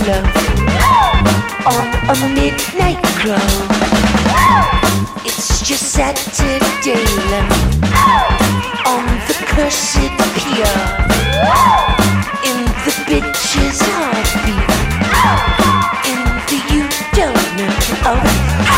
love on a midnight glow. It's just Saturday love on the cursed pier. In the bitch's heartbeat, in the you don't know. Alright.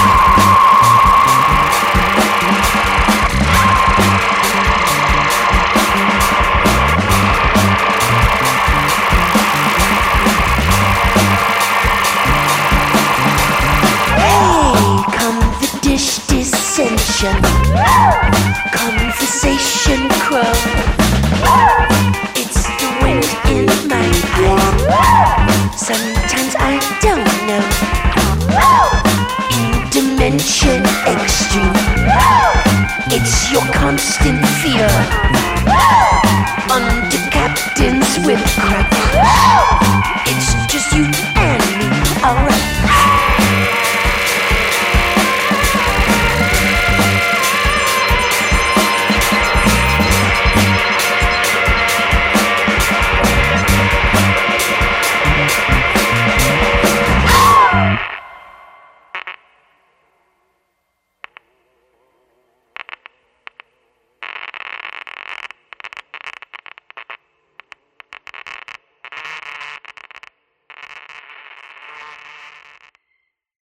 Dissension, conversation crow. It's the wind in my eyes. Sometimes I don't know. In dimension extreme, it's your constant fear. Under captain's whip crack, it's just you and me. Alright.